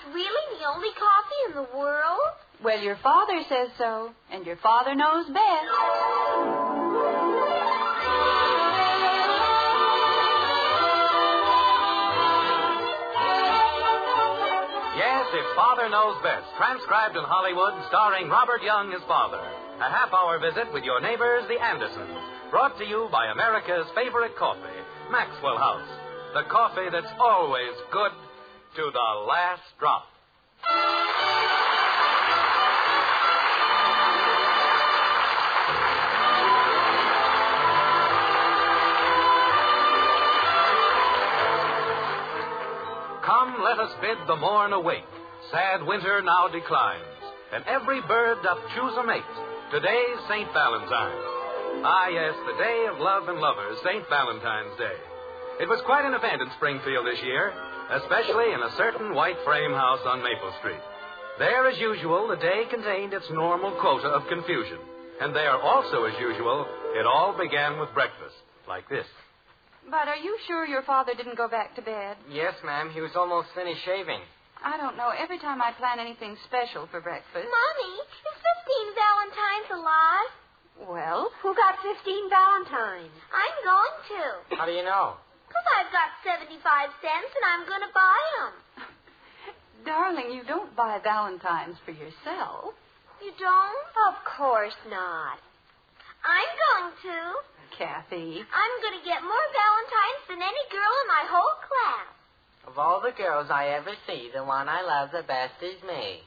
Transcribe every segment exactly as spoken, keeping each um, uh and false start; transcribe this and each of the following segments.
really the only coffee in the world? Well, your father says so, and your father knows best. Yes, If Father Knows Best, transcribed in Hollywood, starring Robert Young as father. A half-hour visit with your neighbors, the Andersons. Brought to you by America's favorite coffee, Maxwell House. The coffee that's always good to the last drop. Come, let us bid the morn awake. Sad winter now declines, and every bird doth choose a mate. Today's Saint Valentine. Ah, yes, the day of love and lovers, Saint Valentine's Day. It was quite an event in Springfield this year, especially in a certain white frame house on Maple Street. There, as usual, the day contained its normal quota of confusion. And there, also as usual, it all began with breakfast, like this. But are you sure your father didn't go back to bed? Yes, ma'am. He was almost finished shaving. I don't know. Every time I plan anything special for breakfast... Mommy, is fifteen Valentines alive? Well, who got fifteen Valentines? I'm going to. How do you know? Because I've got seventy-five cents and I'm going to buy them. Darling, you don't buy Valentines for yourself. You don't? Of course not. I'm going to. Kathy. I'm going to get more Valentines than any girl in my whole class. Of all the girls I ever see, the one I love the best is me.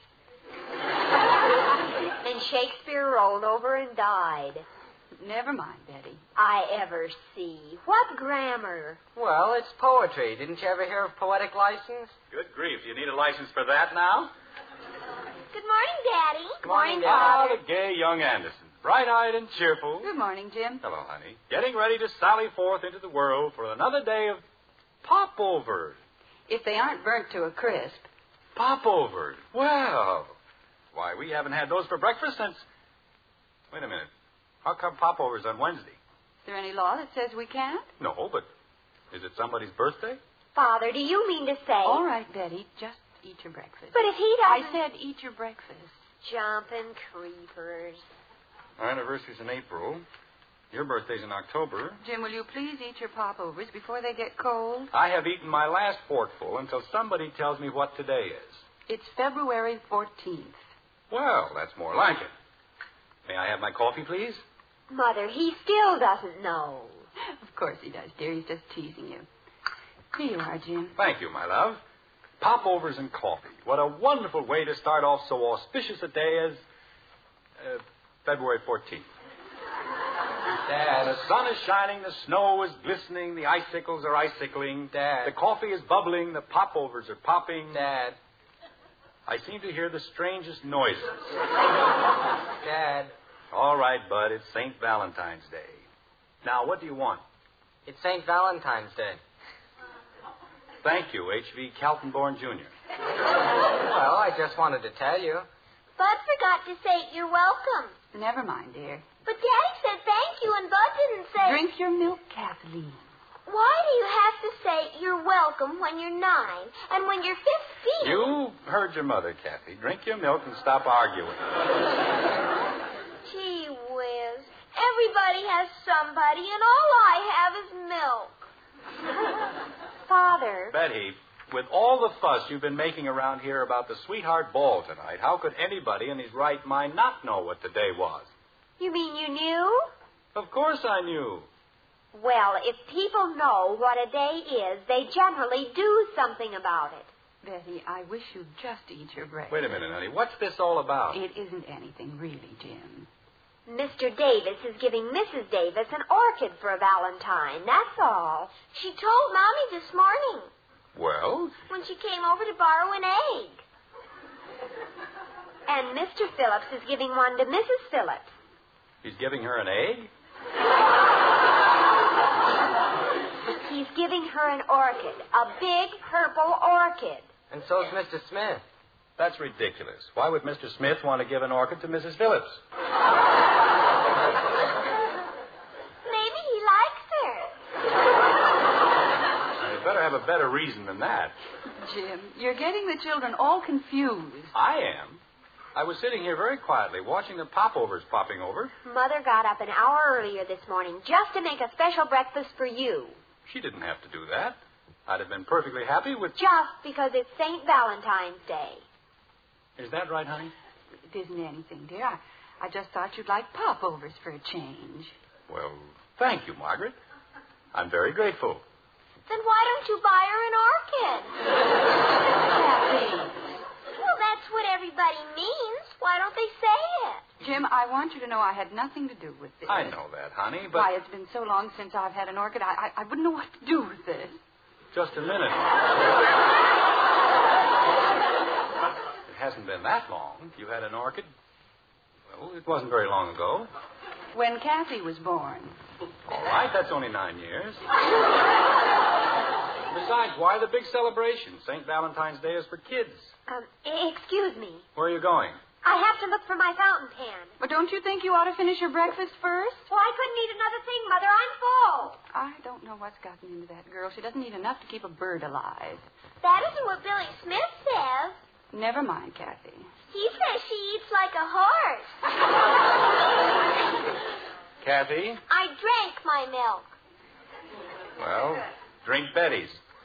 And Shakespeare rolled over and died. Never mind, Betty. I ever see. What grammar? Well, it's poetry. Didn't you ever hear of poetic license? Good grief. You need a license for that now? Good morning, Daddy. Good morning, Ah, Dad. the gay young Anderson. Bright-eyed and cheerful. Good morning, Jim. Hello, honey. Getting ready to sally forth into the world for another day of popovers. If they aren't burnt to a crisp. Popovers? Well, why, we haven't had those for breakfast since... Wait a minute. How come popovers on Wednesday? Is there any law that says we can't? No, but is it somebody's birthday? Father, do you mean to say... All right, Betty. Just eat your breakfast. But if he I doesn't... said eat your breakfast. Jumping creepers. Our anniversary's in April. Your birthday's in October. Jim, will you please eat your popovers before they get cold? I have eaten my last forkful until somebody tells me what today is. It's February fourteenth. Well, that's more like it. May I have my coffee, please? Mother, he still doesn't know. Of course he does, dear. He's just teasing you. Here you are, Jim. Thank you, my love. Popovers and coffee. What a wonderful way to start off so auspicious a day as uh, February fourteenth. Dad. The sun is shining, the snow is glistening, the icicles are icicling. Dad. The coffee is bubbling, the popovers are popping. Dad. I seem to hear the strangest noises. Dad. All right, Bud, it's Saint Valentine's Day. Now, what do you want? It's Saint Valentine's Day. Thank you, H V Kaltenborn Junior Well, I just wanted to tell you. Bud forgot to say you're welcome. Never mind, dear. But Daddy said thank you and Bud didn't say... Drink your milk, Kathleen. Why do you have to say you're welcome when you're nine and when you're fifteen? You heard your mother, Kathy. Drink your milk and stop arguing. Gee whiz. Everybody has somebody and all I have is milk. Father. Betty, with all the fuss you've been making around here about the sweetheart ball tonight, how could anybody in his right mind not know what the day was? You mean you knew? Of course I knew. Well, if people know what a day is, they generally do something about it. Betty, I wish you'd just eat your breakfast. Wait a minute, honey. What's this all about? It isn't anything, really, Jim. Mister Davis is giving Missus Davis an orchid for a Valentine, that's all. She told Mommy this morning Well? when she came over to borrow an egg. And Mister Phillips is giving one to Missus Phillips. He's giving her an egg? He's giving her an orchid, a big purple orchid. And so's Mister Smith. That's ridiculous. Why would Mister Smith want to give an orchid to Missus Phillips? Maybe he likes her. Now, you'd better have have a better reason than that. Jim, you're getting the children all confused. I am. I was sitting here very quietly watching the popovers popping over. Mother got up an hour earlier this morning just to make a special breakfast for you. She didn't have to do that. I'd have been perfectly happy with... Just because it's Saint Valentine's Day. Is that right, honey? It isn't anything, dear. I, I just thought you'd like popovers for a change. Well, thank you, Margaret. I'm very grateful. Then why don't you buy her an orchid? Kathy. Well, that's what everybody means. Why don't they say it? Jim, I want you to know I had nothing to do with this. I know that, honey, but... Why, it's been so long since I've had an orchid, I, I, I wouldn't know what to do with this. Just a minute. It hasn't been that long. You had an orchid? Well, it wasn't very long ago. When Kathy was born. All right, that's only nine years. Besides, why the big celebration? Saint Valentine's Day is for kids. Um, excuse me. Where are you going? I have to look for my fountain pen. But don't you think you ought to finish your breakfast first? Well, I couldn't eat another thing, Mother. I'm full. I don't know what's gotten into that girl. She doesn't eat enough to keep a bird alive. That isn't what Billy Smith says. Never mind, Kathy. He says she eats like a horse. Kathy? I drank my milk. Well, drink Betty's.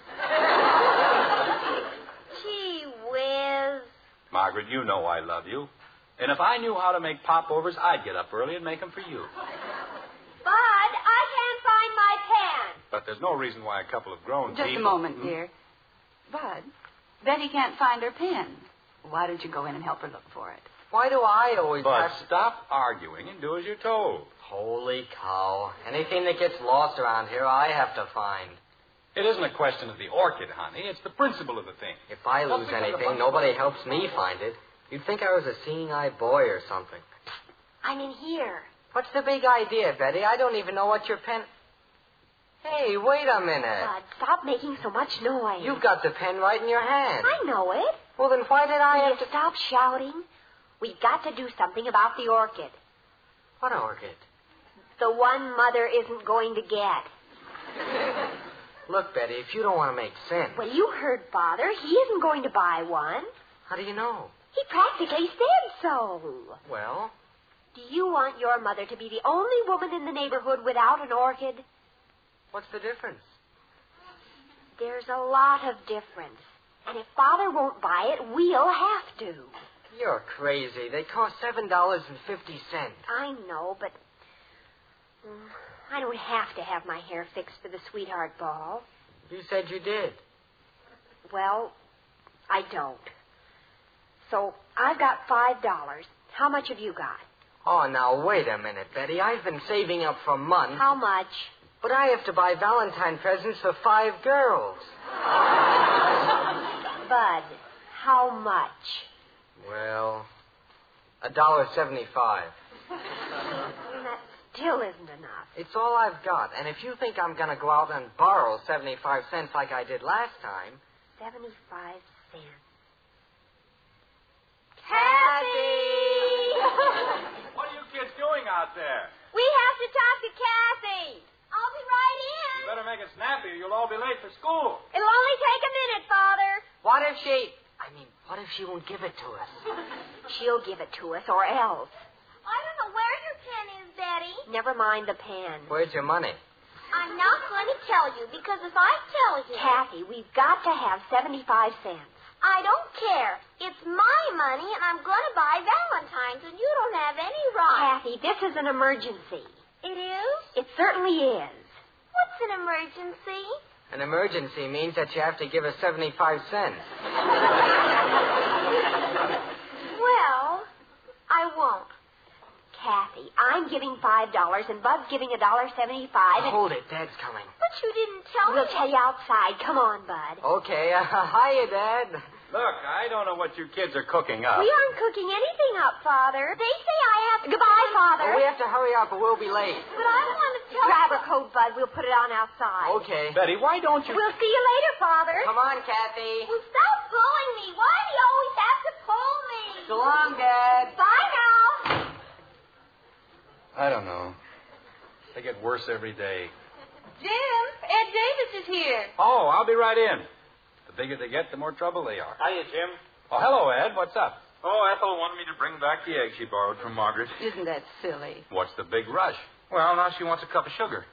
Gee whiz. Margaret, you know I love you. And if I knew how to make popovers, I'd get up early and make them for you. Bud, I can't find my pen. But there's no reason why a couple of grown Just people... a moment, Hmm? dear. Bud, Betty can't find her pen. Why don't you go in and help her look for it? Why do I always But have to... stop arguing and do as you're told. Holy cow. Anything that gets lost around here, I have to find. It isn't a question of the orchid, honey. It's the principle of the thing. If I Well, lose because of anything, the- nobody helps me find it. You'd think I was a seeing-eye boy or something. I'm in here. What's the big idea, Betty? I don't even know what your pen... Hey, wait a minute. Bud, stop making so much noise. You've got the pen right in your hand. I know it. Well, then why did I Will have you to... stop shouting? We've got to do something about the orchid. What orchid? The one Mother isn't going to get. Look, Betty, if you don't want to make sense... Well, you heard Father. He isn't going to buy one. How do you know? He practically said so. Well, Do you want your mother to be the only woman in the neighborhood without an orchid? what's the difference? There's a lot of difference. And if Father won't buy it, we'll have to. You're crazy. They cost seven dollars and fifty cents. I know, but mm, I don't have to have my hair fixed for the sweetheart ball. You said you did. Well, I don't. So I've got five dollars. How much have you got? Oh, now, wait a minute, Betty. I've been saving up for months. How much? But I have to buy Valentine presents for five girls. Bud, how much? Well, a dollar seventy-five. Well, that still isn't enough. It's all I've got. And if you think I'm going to go out and borrow seventy-five cents like I did last time... Seventy-five cents. Kathy! What are you kids doing out there? We have to talk to Kathy. I'll be right You in. better make it snappy or you'll all be late for school. It'll only take a minute, Father. What if she... I mean, what if she won't give it to us? She'll give it to us, or else. I don't know where your pen is, Betty. Never mind the pen. Where's your money? I'm not going to tell you, because if I tell you... Kathy, we've got to have seventy-five cents. I don't care. It's my money, and I'm going to buy Valentine's, and you don't have any right. Kathy, this is an emergency. It is? It certainly is. What's an emergency? An emergency means that you have to give us seventy-five cents. Well, I won't. Kathy, I'm giving five dollars, and Bud's giving a dollar seventy-five. And... Hold it. Dad's coming. But you didn't tell We'll me. tell you outside. Come on, Bud. Okay. Uh, hiya, Dad. Look, I don't know what you kids are cooking up. We aren't cooking anything up, Father. They say I have to... Goodbye, Father. Oh, we have to hurry up or we'll be late. But I want to tell Grab you... a coat, Bud. We'll put it on outside. Okay. Betty, why don't you... We'll see you later, Father. Come on, Kathy. Well, stop pulling me. Why do you always have to pull me? So long, Dad. Bye now. I don't know. They get worse every day. Jim, Ed Davis is here. Oh, I'll be right in. The bigger they get, the more trouble they are. Hiya, Jim. Oh, hello, Ed. What's up? Oh, Ethel wanted me to bring back the eggs she borrowed from Margaret. Isn't that silly? What's the big rush? Well, now she wants a cup of sugar.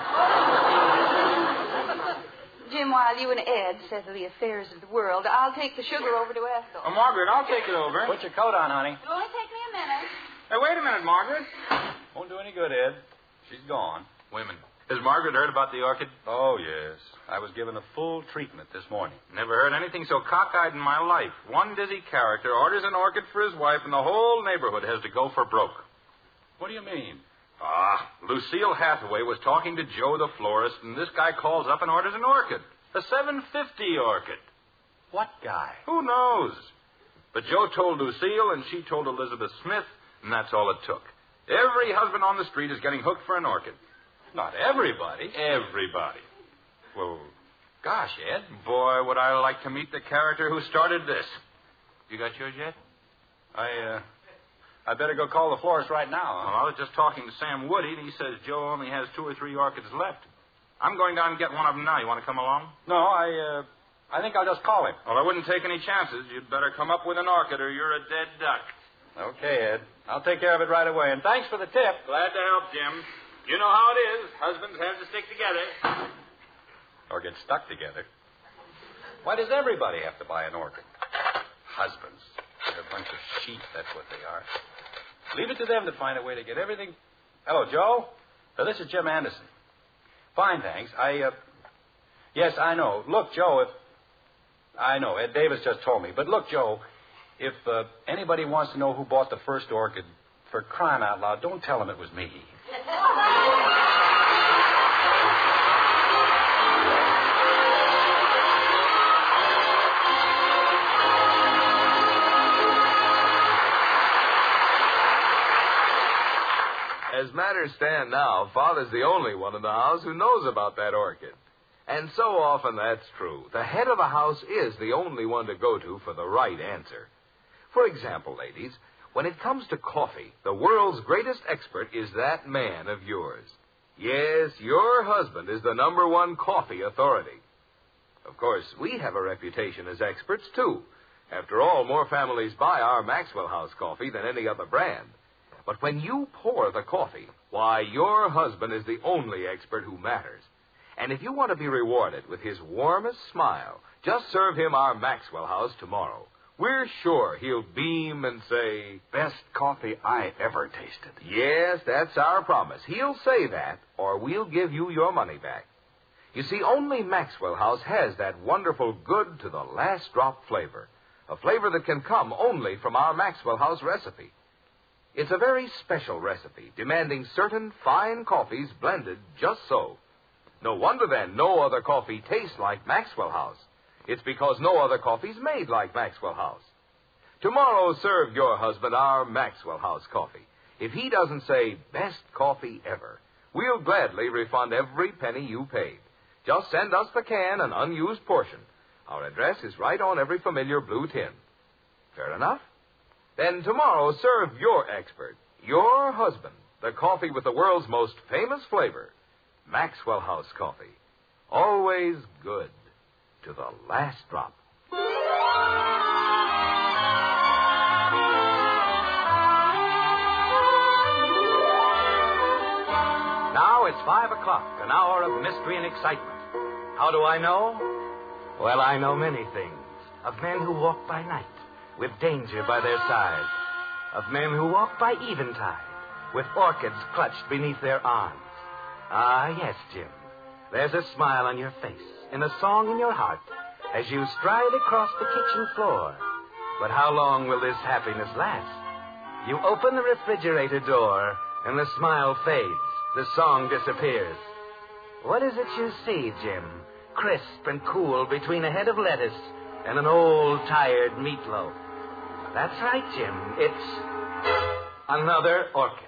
Jim, while you and Ed settle the affairs of the world, I'll take the sugar over to Ethel. Oh, Margaret, I'll take it over. Put your coat on, honey. It'll only take me a minute. Hey, wait a minute, Margaret. Won't do any good, Ed. She's gone. Wait a minute. Has Margaret heard about the orchid? Oh, yes. I was given a full treatment this morning. Never heard anything so cockeyed in my life. One dizzy character orders an orchid for his wife, and the whole neighborhood has to go for broke. What do you mean? Ah, Lucille Hathaway was talking to Joe the florist, and this guy calls up and orders an orchid. A seven fifty orchid. What guy? Who knows? But Joe told Lucille, and she told Elizabeth Smith, and that's all it took. Every husband on the street is getting hooked for an orchid. Not everybody. Everybody. Well, gosh, Ed. Boy, would I like to meet the character who started this. You got yours yet? I, uh, I better go call the florist right now. Well, I was just talking to Sam Woody, and he says Joe only has two or three orchids left. I'm going down and get one of them now. You want to come along? No, I, uh, I think I'll just call him. Well, I wouldn't take any chances. You'd better come up with an orchid or you're a dead duck. Okay, Ed. I'll take care of it right away. And thanks for the tip. Glad to help, Jim. You know how it is. Husbands have to stick together. Or get stuck together. Why does everybody have to buy an orchid? Husbands. They're a bunch of sheep, that's what they are. Leave it to them to find a way to get everything. Hello, Joe. Uh, this is Jim Anderson. Fine, thanks. I, uh... Yes, I know. Look, Joe, if... I know, Ed Davis just told me. But look, Joe, if uh, anybody wants to know who bought the first orchid, for crying out loud, don't tell them it was me. As matters stand now, Father's the only one in the house who knows about that orchid. And so often that's true. The head of the house is the only one to go to for the right answer. For example, ladies, when it comes to coffee, the world's greatest expert is that man of yours. Yes, your husband is the number one coffee authority. Of course, we have a reputation as experts, too. After all, more families buy our Maxwell House coffee than any other brand. But when you pour the coffee, why, your husband is the only expert who matters. And if you want to be rewarded with his warmest smile, just serve him our Maxwell House tomorrow. We're sure he'll beam and say, Best coffee I ever tasted. Yes, that's our promise. He'll say that, or we'll give you your money back. You see, only Maxwell House has that wonderful good to the last drop flavor, a flavor that can come only from our Maxwell House recipe. It's a very special recipe, demanding certain fine coffees blended just so. No wonder, then, no other coffee tastes like Maxwell House. It's because no other coffee's made like Maxwell House. Tomorrow, serve your husband our Maxwell House coffee. If he doesn't say, best coffee ever, we'll gladly refund every penny you paid. Just send us the can and unused portion. Our address is right on every familiar blue tin. Fair enough? Then tomorrow, serve your expert, your husband, the coffee with the world's most famous flavor, Maxwell House coffee. Always good to the last drop. Now it's five o'clock, an hour of mystery and excitement. How do I know? Well, I know many things. Of men who walk by night, with danger by their side. Of men who walk by eventide, with orchids clutched beneath their arms. Ah, yes, Jim. There's a smile on your face and a song in your heart as you stride across the kitchen floor. But how long will this happiness last? You open the refrigerator door, and the smile fades. The song disappears. What is it you see, Jim? Crisp and cool between a head of lettuce and an old, tired meatloaf. That's right, Jim. It's another orchid.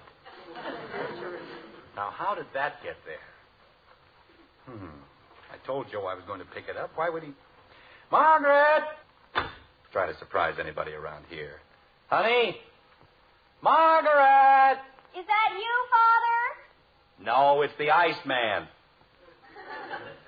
Now, how did that get there? Hmm. I told Joe I was going to pick it up. Why would he... Margaret! Try to surprise anybody around here. Honey? Margaret! Is that you, Father? No, it's the Iceman.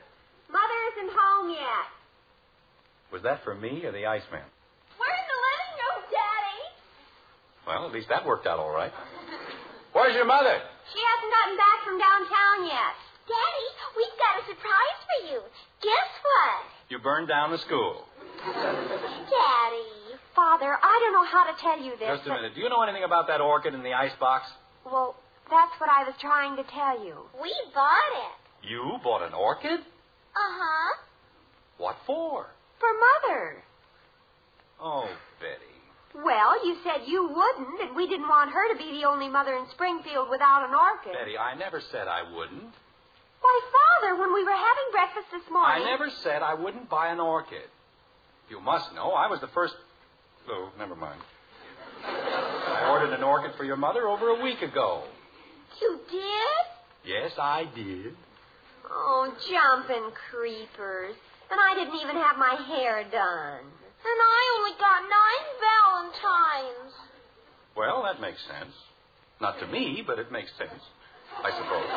isn't home yet. Was that for me or the Iceman? We're in the living room, Daddy. Well, at least that worked out all right. Where's your mother? She hasn't gotten back from downtown yet. Daddy, we've got a surprise for you. Guess what? You burned down the school. Daddy. Father, I don't know how to tell you this. Just a minute. Do you know anything about that orchid in the icebox? Well, that's what I was trying to tell you. We bought it. You bought an orchid? Uh-huh. What for? For Mother. Oh, Betty. Well, you said you wouldn't, and we didn't want her to be the only mother in Springfield without an orchid. Betty, I never said I wouldn't. Why, Father, when we were having breakfast this morning... I never said I wouldn't buy an orchid. You must know I was the first... Oh, never mind. I ordered an orchid for your mother over a week ago. You did? Yes, I did. Oh, jumping creepers. And I didn't even have my hair done. And I only got nine Valentines. Well, that makes sense. Not to me, but it makes sense, I suppose.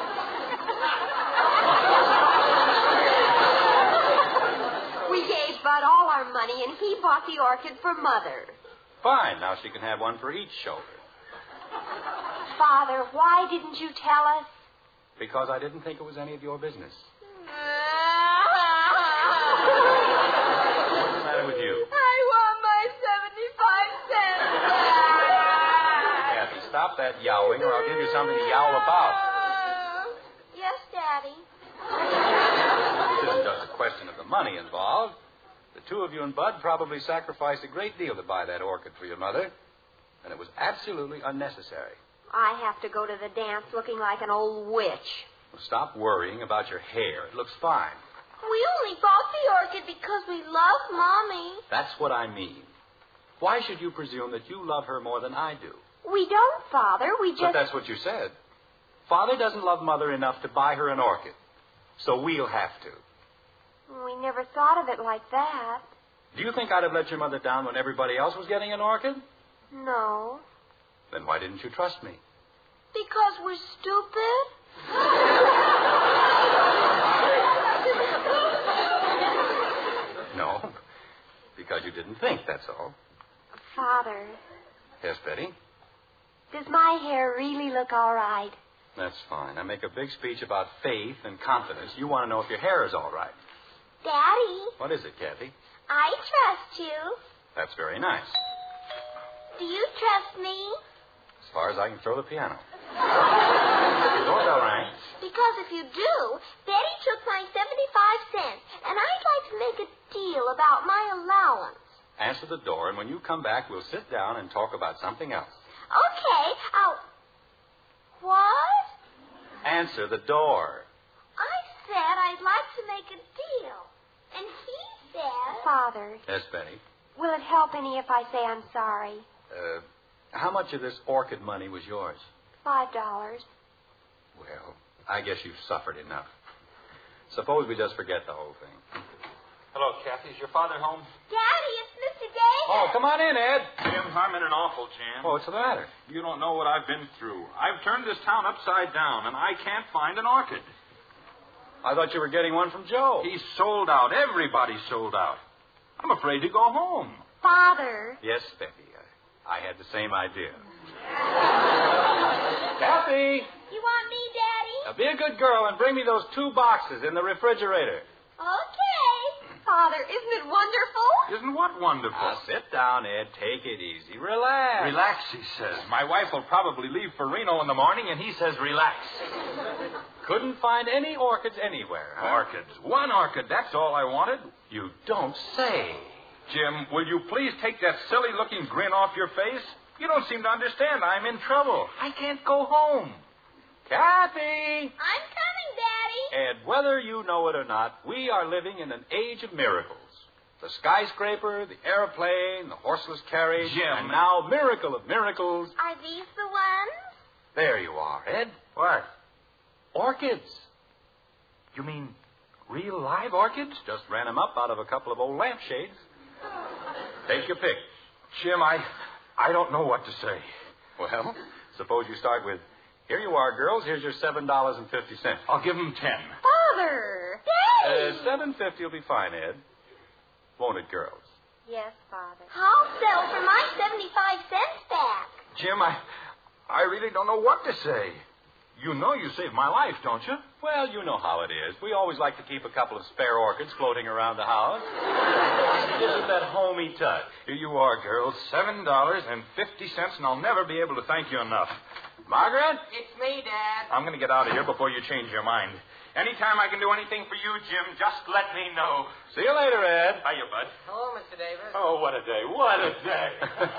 We gave Bud all our money, and he bought the orchid for Mother. Fine. Now she can have one for each shoulder. Father, why didn't you tell us? Because I didn't think it was any of your business. What's the matter with you? I want my seventy-five cents back. Kathy, stop that yowling, or I'll give you something to yowl about. Yes, Daddy. This isn't just a question of the money involved. The two of you and Bud probably sacrificed a great deal to buy that orchid for your mother, and it was absolutely unnecessary. I have to go to the dance looking like an old witch. Well, stop worrying about your hair. It looks fine. We only bought the orchid because we love Mommy. That's what I mean. Why should you presume that you love her more than I do? We don't, Father. We just... But that's what you said. Father doesn't love Mother enough to buy her an orchid, so we'll have to. We never thought of it like that. Do you think I'd have let your mother down when everybody else was getting an orchid? No. Then why didn't you trust me? Because we're stupid? No, because you didn't think, that's all. Father, Yes, Betty? does my hair really look all right? That's fine. I make a big speech about faith and confidence. You want to know if your hair is all right. Daddy, What is it, Kathy? I trust you. That's very nice. Do you trust me? As far as I can throw the piano. The doorbell rang. Because if you do, Betty took my seventy-five cents, and I'd like to make a deal about my allowance. Answer the door, and when you come back, we'll sit down and talk about something else. Okay, I'll... What? Answer the door. I said I'd like to make a deal. And he said... Father, Yes, Betty. will it help any if I say I'm sorry? Uh, how much of this orchid money was yours? Five dollars. Well, I guess you've suffered enough. Suppose we just forget the whole thing. Hello, Kathy. Is your father home? Daddy, it's Mister Davis. Oh, come on in, Ed. Jim, I'm in an awful jam. Oh, what's the matter? You don't know what I've been through. I've turned this town upside down, and I can't find an orchid. I thought you were getting one from Joe. He's sold out. Everybody's sold out. I'm afraid to go home. Father. Yes, Betty. I, I had the same idea. Kathy, You want me, Daddy? now be a good girl and bring me those two boxes in the refrigerator. Okay. Father, isn't it wonderful? Isn't what wonderful? Now, sit down, Ed. Take it easy. Relax. Relax, he says. My wife will probably leave for Reno in the morning, and he says relax. Couldn't find any orchids anywhere, huh? Orchids. One orchid, that's all I wanted. You don't say. Jim, will you please take that silly-looking grin off your face? You don't seem to understand. I'm in trouble. I can't go home. Kathy! I'm coming, Daddy. Ed, whether you know it or not, we are living in an age of miracles. The skyscraper, the airplane, the horseless carriage, Jim. and now, miracle of miracles, Are these the ones? there you are, Ed. What? Orchids. You mean real live orchids? Just ran them up out of a couple of old lampshades. Take your pick. Jim, I, I don't know what to say. Well, suppose you start with, here you are, girls. Here's your seven dollars and fifty cents. I'll give them ten. Father. Daddy! Hey! Uh, seven fifty will be fine, Ed. Won't it, girls? Yes, Father. I'll settle for my seventy-five cents back. Jim, I, I really don't know what to say. You know you saved my life, don't you? Well, you know how it is. We always like to keep a couple of spare orchids floating around the house. Isn't that homey touch? Here you are, girls. Seven dollars and fifty cents, and I'll never be able to thank you enough. Margaret? It's me, Dad. I'm going to get out of here before you change your mind. Anytime I can do anything for you, Jim, just let me know. See you later, Ed. Hiya, Bud. Hello, Mister Davis. Oh, what a day. What a day.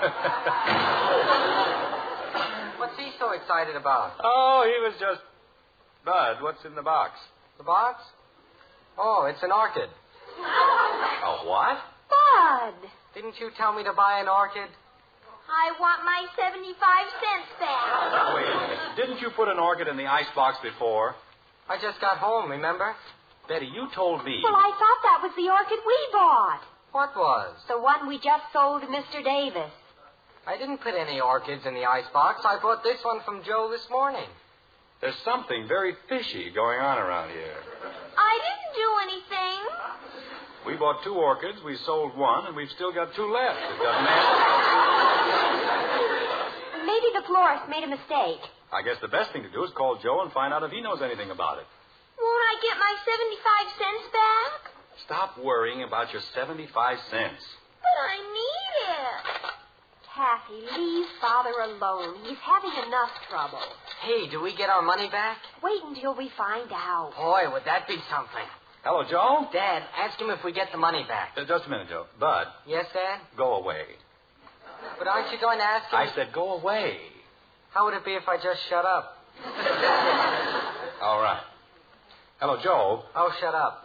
What's he so excited about? Oh, he was just... Bud, what's in the box? The box? Oh, it's an orchid. A what? Bud. Didn't you tell me to buy an orchid? I want my seventy-five cents back. Wait a minute. Didn't you put an orchid in the icebox before? I just got home, remember? Betty, you told me. Well, I thought that was the orchid we bought. What was? The one we just sold to Mister Davis. I didn't put any orchids in the icebox. I bought this one from Joe this morning. There's something very fishy going on around here. I didn't do anything. We bought two orchids, we sold one, and we've still got two left. It doesn't matter. Maybe the florist made a mistake. I guess the best thing to do is call Joe and find out if he knows anything about it. Won't I get my seventy-five cents back? Stop worrying about your seventy-five cents. But I need it. Kathy, leave Father alone. He's having enough trouble. Hey, do we get our money back? Wait until we find out. Boy, would that be something. Hello, Joe? Dad, ask him if we get the money back. Uh, just a minute, Joe. Bud, Yes, Dad? go away. But aren't you going to ask him? I said go away. How would it be if I just shut up? All right. Hello, Joe. Oh, shut up.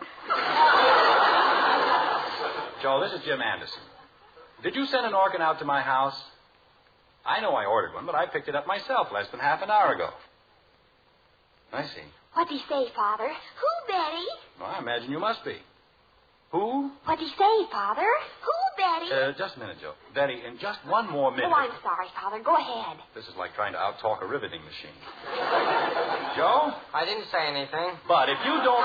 Joe, this is Jim Anderson. Did you send an orchid out to my house? I know I ordered one, but I picked it up myself less than half an hour ago. I see. What'd he say, Father? Who, Betty? Well, I imagine you must be. Who? What'd he say, Father? Who, Betty? Uh, just a minute, Joe. Betty, in just one more minute. Oh, I'm sorry, Father. Go ahead. This is like trying to out-talk a riveting machine. Joe? I didn't say anything. But if you don't...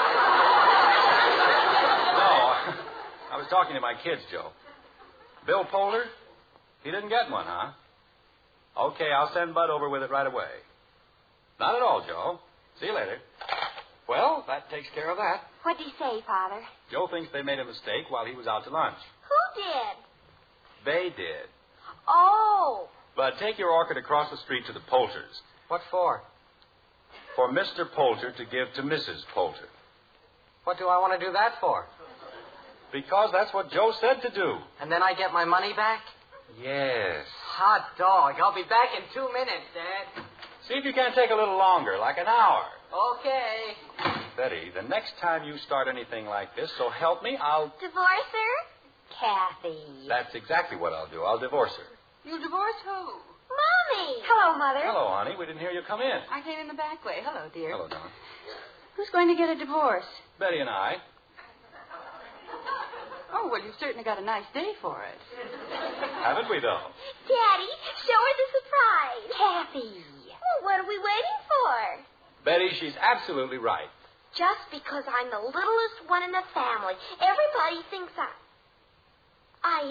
No, I was talking to my kids, Joe. Bill Polder? He didn't get one, huh? Okay, I'll send Bud over with it right away. Not at all, Joe. See you later. Well, that takes care of that. What'd he say, Father? Joe thinks they made a mistake while he was out to lunch. Who did? They did. Oh. Bud, take your orchid across the street to the Poulters. What for? For Mister Poulter to give to Missus Poulter. What do I want to do that for? Because that's what Joe said to do. And then I get my money back? Yes. Hot dog. I'll be back in two minutes, Dad. See if you can't take a little longer, like an hour. Okay. Betty, the next time you start anything like this, so help me, I'll... Divorce her? Kathy. That's exactly what I'll do. I'll divorce her. You divorce who? Mommy. Hello, Mother. Hello, honey. We didn't hear you come in. I came in the back way. Hello, dear. Hello, Don. Who's going to get a divorce? Betty and I. Oh, well, you've certainly got a nice day for it. Haven't we, though? Daddy, show her the surprise. Kathy. Well, what are we waiting for? Betty, she's absolutely right. Just because I'm the littlest one in the family, everybody thinks I... I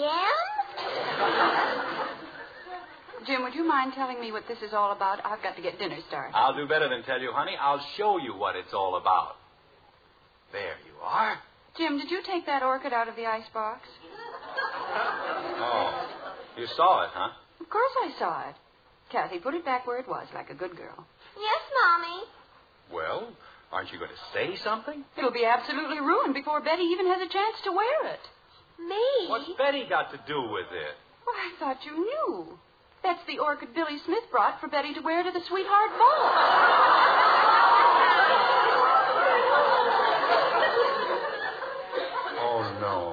am? Jim, would you mind telling me what this is all about? I've got to get dinner started. I'll do better than tell you, honey. I'll show you what it's all about. There you are. Jim, did you take that orchid out of the icebox? Oh, you saw it, huh? Of course I saw it. Kathy, put it back where it was, like a good girl. Yes, Mommy. Well, aren't you going to say something? It'll be absolutely ruined before Betty even has a chance to wear it. Me? What's Betty got to do with it? Well, I thought you knew. That's the orchid Billy Smith brought for Betty to wear to the Sweetheart Ball. Oh, no.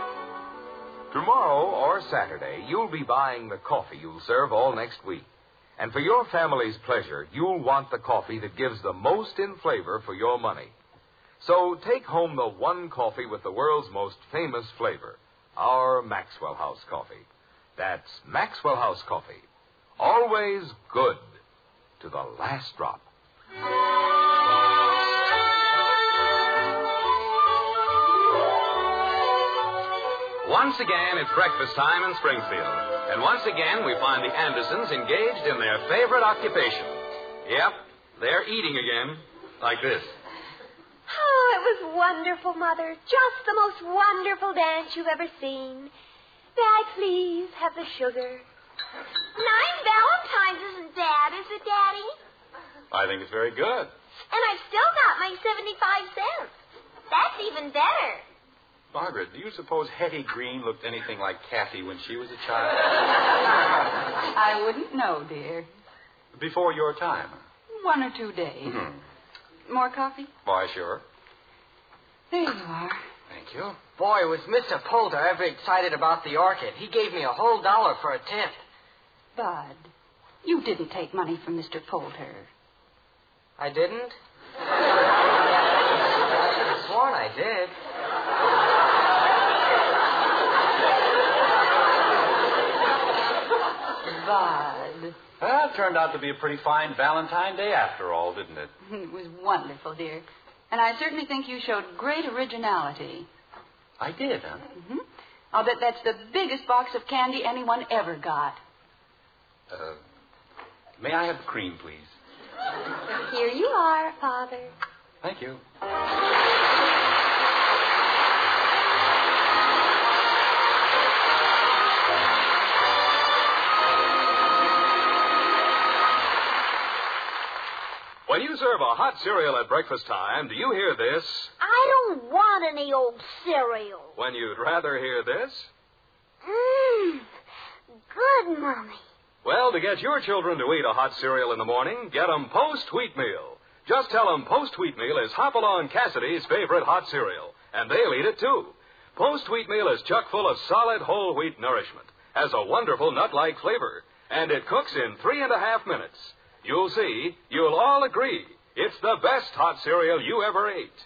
Tomorrow or Saturday, you'll be buying the coffee you'll serve all next week. And for your family's pleasure, you'll want the coffee that gives the most in flavor for your money. So take home the one coffee with the world's most famous flavor, our Maxwell House coffee. That's Maxwell House coffee. Always good to the last drop. Once again, it's breakfast time in Springfield. And once again, we find the Andersons engaged in their favorite occupation. Yep, they're eating again, like this. Oh, it was wonderful, Mother. Just the most wonderful dance you've ever seen. May I please have the sugar? Nine Valentines isn't bad, is it, Daddy? I think it's very good. And I've still got my seventy-five cents. That's even better. Margaret, do you suppose Hetty Green looked anything like Kathy when she was a child? I wouldn't know, dear. Before your time? One or two days. Mm-hmm. More coffee? Why, sure. There you are. Thank you. Boy, was Mister Poulter ever excited about the orchid. He gave me a whole dollar for a tip. Bud, you didn't take money from Mister Poulter. I didn't? I could have sworn I did. Bud. Well, it turned out to be a pretty fine Valentine Day after all, didn't it? It was wonderful, dear. And I certainly think you showed great originality. I did, huh? Mm-hmm. I'll bet that's the biggest box of candy anyone ever got. Uh, may I have the cream, please? Here you are, Father. Thank you. When you serve a hot cereal at breakfast time, do you hear this? I don't want any old cereal. When you'd rather hear this? Mmm, good, Mommy. Well, to get your children to eat a hot cereal in the morning, get 'em Post Wheatmeal. Just tell 'em Post Wheatmeal is Hopalong Cassidy's favorite hot cereal, and they'll eat it too. Post Wheatmeal is chock full of solid whole wheat nourishment, has a wonderful nut-like flavor, and it cooks in three and a half minutes. You'll see, you'll all agree, it's the best hot cereal you ever ate.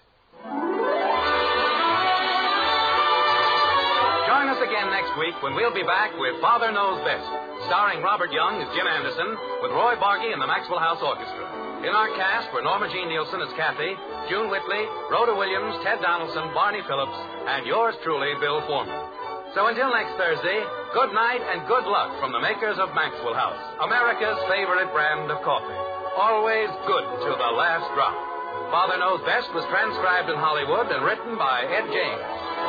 Join us again next week when we'll be back with Father Knows Best, starring Robert Young as Jim Anderson, with Roy Bargy and the Maxwell House Orchestra. In our cast were Norma Jean Nielsen as Kathy, June Whitley, Rhoda Williams, Ted Donaldson, Barney Phillips, and yours truly, Bill Foreman. So until next Thursday, good night and good luck from the makers of Maxwell House, America's favorite brand of coffee. Always good to the last drop. Father Knows Best was transcribed in Hollywood and written by Ed James.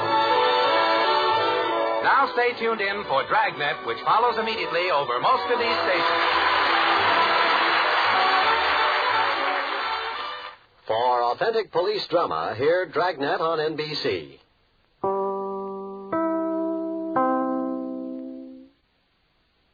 Now stay tuned in for Dragnet, which follows immediately over most of these stations. For authentic police drama, hear Dragnet on N B C.